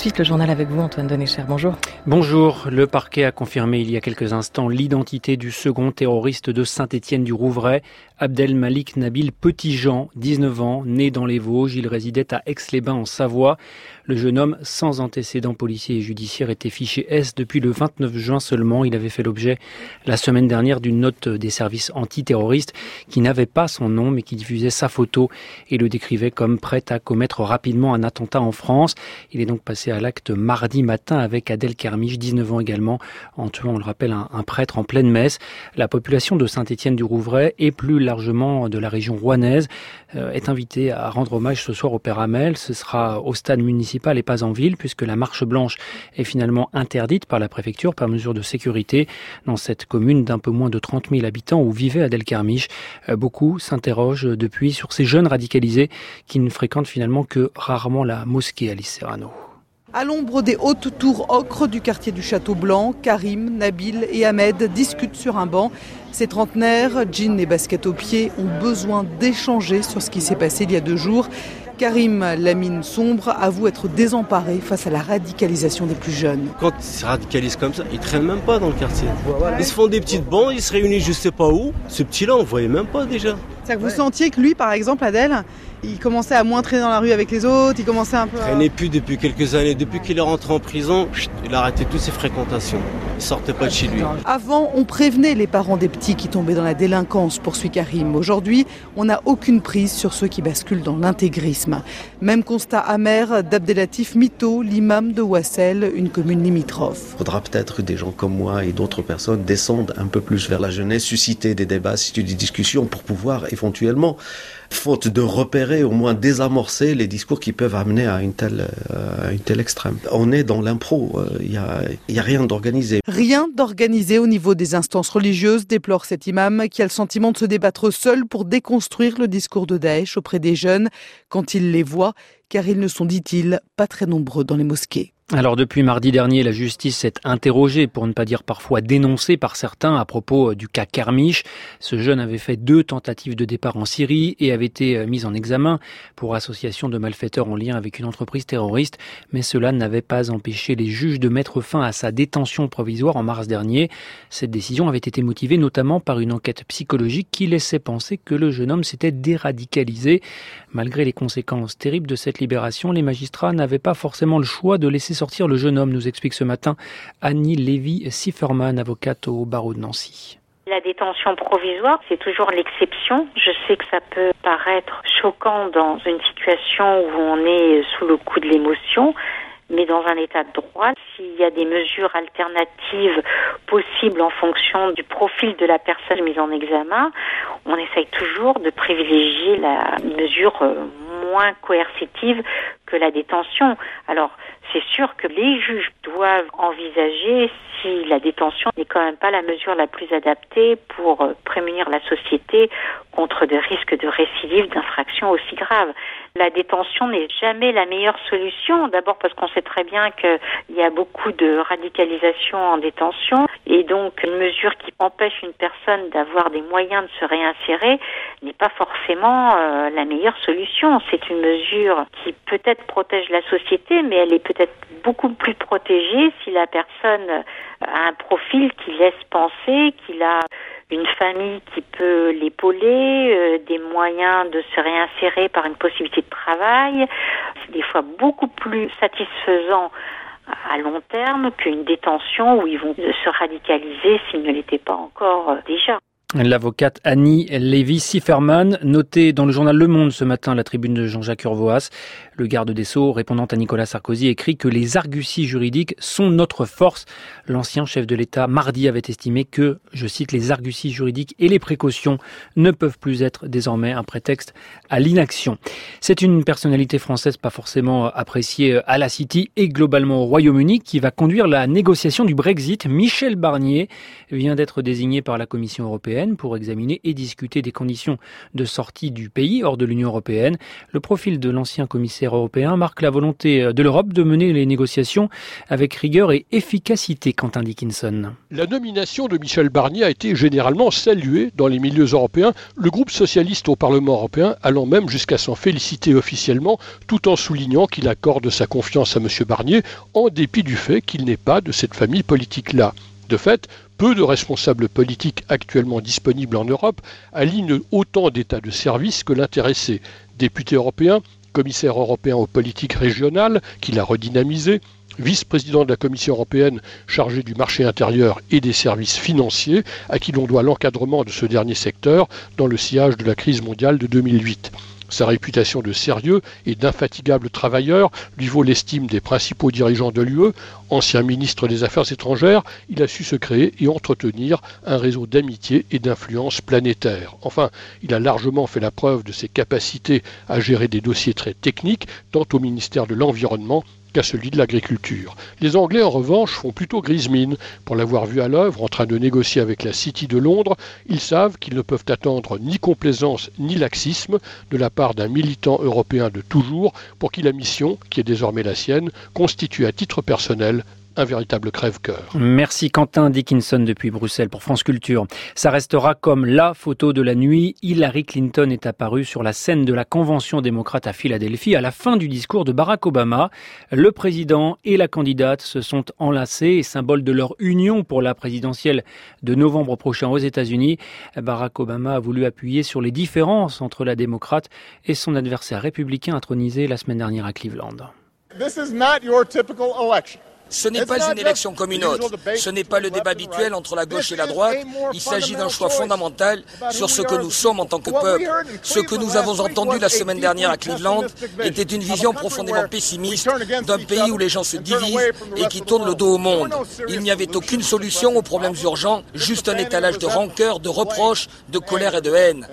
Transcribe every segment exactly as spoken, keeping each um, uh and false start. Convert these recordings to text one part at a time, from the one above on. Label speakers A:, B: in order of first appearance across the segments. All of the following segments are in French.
A: suite le journal avec vous, Antoine Denécher. Bonjour.
B: Bonjour. Le parquet a confirmé il y a quelques instants l'identité du second terroriste de Saint-Étienne-du-Rouvray, Abdelmalik Nabil Petitjean, dix-neuf ans, né dans les Vosges. Il résidait à Aix-les-Bains en Savoie. Le jeune homme, sans antécédents policiers et judiciaires, était fiché S depuis le vingt-neuf juin seulement. Il avait fait l'objet la semaine dernière d'une note des services antiterroristes qui n'avait pas son nom mais qui diffusait sa photo et le décrivait comme prêt à commettre rapidement un attentat en France. Il est donc passé à l'acte mardi matin avec Adel Kermiche, dix-neuf ans également, en tuant, on le rappelle, un, un prêtre en pleine messe. La population de Saint-Étienne-du-Rouvray et plus largement de la région rouennaise euh, est invitée à rendre hommage ce soir au Père Hamel. Ce sera au stade municipal et pas en ville, puisque la marche blanche est finalement interdite par la préfecture par mesure de sécurité dans cette commune d'un peu moins de trente mille habitants où vivait Adel Kermiche. Euh, beaucoup s'interrogent depuis sur ces jeunes radicalisés qui ne fréquentent finalement que rarement la mosquée, Alice Serrano.
C: À l'ombre des hautes tours ocre du quartier du Château Blanc, Karim, Nabil et Ahmed discutent sur un banc. Ces trentenaires, jeans et baskets aux pieds, ont besoin d'échanger sur ce qui s'est passé il y a deux jours. Karim, la mine sombre, avoue être désemparé face à la radicalisation des plus jeunes.
D: Quand ils se radicalisent comme ça, ils ne traînent même pas dans le quartier. Ils se font des petites bandes, ils se réunissent je sais pas où. Ce petit-là, on ne voyait même pas déjà.
C: C'est-à-dire que vous sentiez que lui, par exemple, Adel, il commençait à moins traîner dans la rue avec les autres, il commençait un peu à...
D: Il traînait plus depuis quelques années. Depuis qu'il est rentré en prison, il a arrêté toutes ses fréquentations. Il sortait pas de chez lui.
C: Avant, on prévenait les parents des petits qui tombaient dans la délinquance, poursuit Karim. Aujourd'hui, on n'a aucune prise sur ceux qui basculent dans l'intégrisme. Même constat amer d'Abdelatif Mito, l'imam de Ouassel, une commune limitrophe.
E: Il faudra peut-être que des gens comme moi et d'autres personnes descendent un peu plus vers la jeunesse, susciter des débats, susciter des discussions pour pouvoir éventuellement, faute de repérer, au moins désamorcer les discours qui peuvent amener à une telle, euh, une telle extrême. On est dans l'impro, il n'y a, y a rien d'organisé.
C: Rien d'organisé au niveau des instances religieuses, déplore cet imam qui a le sentiment de se débattre seul pour déconstruire le discours de Daesh auprès des jeunes quand il les voit, car ils ne sont, dit-il, pas très nombreux dans les mosquées.
B: Alors depuis mardi dernier, la justice s'est interrogée, pour ne pas dire parfois dénoncée par certains à propos du cas Kermiche. Ce jeune avait fait deux tentatives de départ en Syrie et avait été mis en examen pour association de malfaiteurs en lien avec une entreprise terroriste. Mais cela n'avait pas empêché les juges de mettre fin à sa détention provisoire en mars dernier. Cette décision avait été motivée notamment par une enquête psychologique qui laissait penser que le jeune homme s'était déradicalisé. Malgré les conséquences terribles de cette libération, les magistrats n'avaient pas forcément le choix de laisser sortir le jeune homme, nous explique ce matin Annie Lévy-Sifferman, avocate au barreau de Nancy.
F: La détention provisoire, c'est toujours l'exception. Je sais que ça peut paraître choquant dans une situation où on est sous le coup de l'émotion, mais dans un état de droit, s'il y a des mesures alternatives possibles en fonction du profil de la personne mise en examen, on essaye toujours de privilégier la mesure moins coercitive que la détention. Alors, c'est sûr que les juges doivent envisager si la détention n'est quand même pas la mesure la plus adaptée pour prémunir la société contre des risques de récidive d'infractions aussi graves. La détention n'est jamais la meilleure solution. D'abord parce qu'on sait très bien qu'il y a beaucoup de radicalisation en détention et donc une mesure qui empêche une personne d'avoir des moyens de se réinsérer n'est pas forcément euh, la meilleure solution. C'est une mesure qui peut-être protège la société, mais elle est peut-être beaucoup plus protégée si la personne a un profil qui laisse penser qu'il a une famille qui peut l'épauler, euh, des moyens de se réinsérer par une possibilité de travail. C'est des fois beaucoup plus satisfaisant à long terme qu'une détention où ils vont se radicaliser s'ils ne l'étaient pas encore euh, déjà.
B: L'avocate Annie Lévy-Sifferman, notée dans le journal Le Monde ce matin, la tribune de Jean-Jacques Urvoas. Le garde des Sceaux, répondant à Nicolas Sarkozy, écrit que les arguties juridiques sont notre force. L'ancien chef de l'État, mardi, avait estimé que, je cite, les arguties juridiques et les précautions ne peuvent plus être désormais un prétexte à l'inaction. C'est une personnalité française pas forcément appréciée à la City et globalement au Royaume-Uni qui va conduire la négociation du Brexit. Michel Barnier vient d'être désigné par la Commission européenne. européenne pour examiner et discuter des conditions de sortie du pays hors de l'Union européenne. Le profil de l'ancien commissaire européen marque la volonté de l'Europe de mener les négociations avec rigueur et efficacité. Quentin Dickinson.
G: La nomination de Michel Barnier a été généralement saluée dans les milieux européens, le groupe socialiste au Parlement européen allant même jusqu'à s'en féliciter officiellement, tout en soulignant qu'il accorde sa confiance à M. Barnier, en dépit du fait qu'il n'est pas de cette famille politique-là. De fait, peu de responsables politiques actuellement disponibles en Europe alignent autant d'états de service que l'intéressé. Député européen, commissaire européen aux politiques régionales, qu'il a redynamisé, vice-président de la Commission européenne chargé du marché intérieur et des services financiers, à qui l'on doit l'encadrement de ce dernier secteur dans le sillage de la crise mondiale de deux mille huit. Sa réputation de sérieux et d'infatigable travailleur lui vaut l'estime des principaux dirigeants de l'U E. Ancien ministre des Affaires étrangères, il a su se créer et entretenir un réseau d'amitié et d'influence planétaire. Enfin, il a largement fait la preuve de ses capacités à gérer des dossiers très techniques, tant au ministère de l'Environnement qu'à celui de l'agriculture. Les Anglais, en revanche, font plutôt grise mine. Pour l'avoir vu à l'œuvre, en train de négocier avec la City de Londres, ils savent qu'ils ne peuvent attendre ni complaisance ni laxisme de la part d'un militant européen de toujours, pour qui la mission, qui est désormais la sienne, constitue à titre personnel un véritable crève-cœur.
B: Merci Quentin Dickinson depuis Bruxelles pour France Culture. Ça restera comme la photo de la nuit. Hillary Clinton est apparue sur la scène de la Convention démocrate à Philadelphie à la fin du discours de Barack Obama. Le président et la candidate se sont enlacés, symbole de leur union pour la présidentielle de novembre prochain aux États-Unis. Barack Obama a voulu appuyer sur les différences entre la démocrate et son adversaire républicain intronisé la semaine dernière à Cleveland.
H: This is not your typical election.
I: Ce n'est pas une élection comme une autre. Ce n'est pas le débat habituel entre la gauche et la droite. Il s'agit d'un choix fondamental sur ce que nous sommes en tant que peuple. Ce que nous avons entendu la semaine dernière à Cleveland était une vision profondément pessimiste d'un pays où les gens se divisent et qui tournent le dos au monde. Il n'y avait aucune solution aux problèmes urgents, juste un étalage de rancœur, de reproches, de colère et de haine.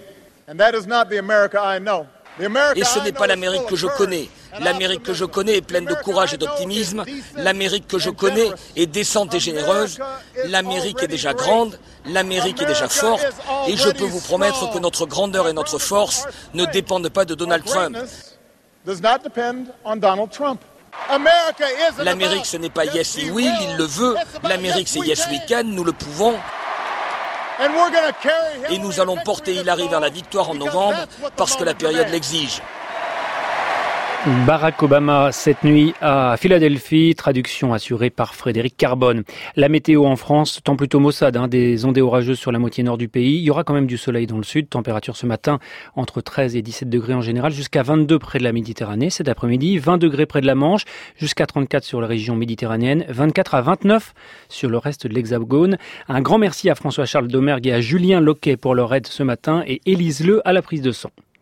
I: Et ce n'est pas l'Amérique que je connais. L'Amérique que je connais est pleine de courage et d'optimisme. L'Amérique que je connais est décente et généreuse. L'Amérique est déjà grande. L'Amérique est déjà forte. Et je peux vous promettre que notre grandeur et notre force ne dépendent pas de Donald Trump. L'Amérique, ce n'est pas yes we will, il le veut. L'Amérique, c'est yes we can, nous le pouvons. Et nous allons porter Hillary vers la victoire en novembre parce que la période l'exige.
B: Barack Obama cette nuit à Philadelphie, traduction assurée par Frédéric Carbone. La météo en France, temps plutôt maussade, hein, des ondées orageuses sur la moitié nord du pays. Il y aura quand même du soleil dans le sud, température ce matin entre treize et dix-sept degrés en général, jusqu'à vingt-deux près de la Méditerranée. Cet après-midi, vingt degrés près de la Manche, jusqu'à trente-quatre sur la région méditerranéenne, vingt-quatre à vingt-neuf sur le reste de l'Hexagone. Un grand merci à François-Charles Domergue et à Julien Loquet pour leur aide ce matin et Élise Le à la prise de son.